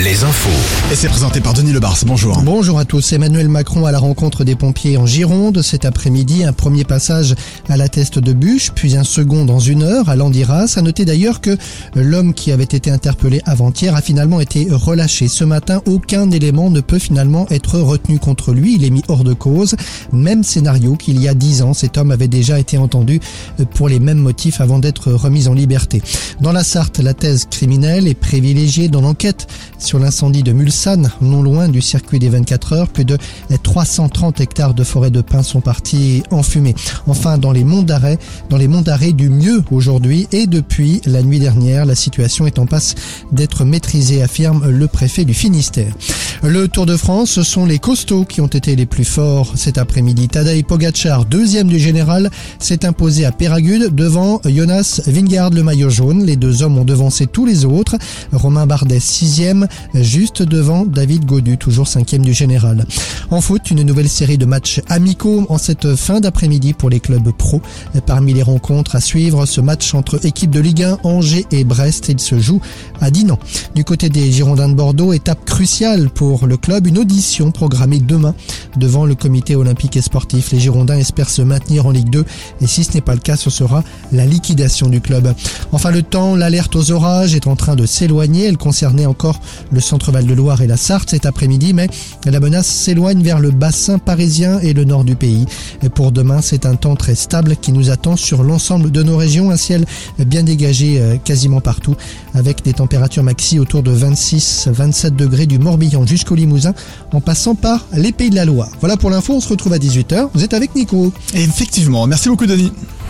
les infos. Et c'est présenté par Denis Lebars. Bonjour. Bonjour à tous. Emmanuel Macron à la rencontre des pompiers en Gironde. Cet après-midi, un premier passage à la Teste de Buch, puis un second dans 1 heure à Landiras. À noter d'ailleurs que l'homme qui avait été interpellé avant-hier a finalement été relâché. Ce matin, aucun élément ne peut finalement être retenu contre lui. Il est mis hors de cause. Même scénario qu'il y a 10 ans. Cet homme avait déjà été entendu pour les mêmes motifs avant d'être remis en liberté. Dans la Sarthe, la thèse criminelle est privilégiée dans l'enquête sur l'incendie de Mulsanne, non loin du circuit des 24 heures. Plus de 330 hectares de forêt de pins sont partis en fumée. Enfin, dans les monts d'Arrée du mieux aujourd'hui et depuis la nuit dernière, la situation est en passe d'être maîtrisée, affirme le préfet du Finistère. Le Tour de France, ce sont les costauds qui ont été les plus forts cet après-midi. Tadej Pogačar, 2e du général, s'est imposé à Péragude devant Jonas Vingegaard, le maillot jaune. Les 2 hommes ont devancé tous les autres. Romain Bardet, 6e, juste devant David Gaudu, toujours 5e du général. En foot, une nouvelle série de matchs amicaux en cette fin d'après-midi pour les clubs pro. Parmi les rencontres à suivre, ce match entre équipes de Ligue 1, Angers et Brest, il se joue à Dinan. Du côté des Girondins de Bordeaux, étape cruciale pour le club, une audition programmée demain devant le comité olympique et sportif. Les Girondins espèrent se maintenir en Ligue 2 et si ce n'est pas le cas, ce sera la liquidation du club. Enfin, le temps, l'alerte aux orages est en train de s'éloigner. Elle concernait encore le centre Val-de-Loire et la Sarthe cet après-midi, mais la menace s'éloigne vers le bassin parisien et le nord du pays. Et pour demain, c'est un temps très stable qui nous attend sur l'ensemble de nos régions. Un ciel bien dégagé quasiment partout, avec des températures maxi autour de 26-27 degrés du Morbihan jusqu'au Limousin, en passant par les Pays de la Loire. Voilà pour l'info, on se retrouve à 18h. Vous êtes avec Nico. Et effectivement, merci beaucoup Denis.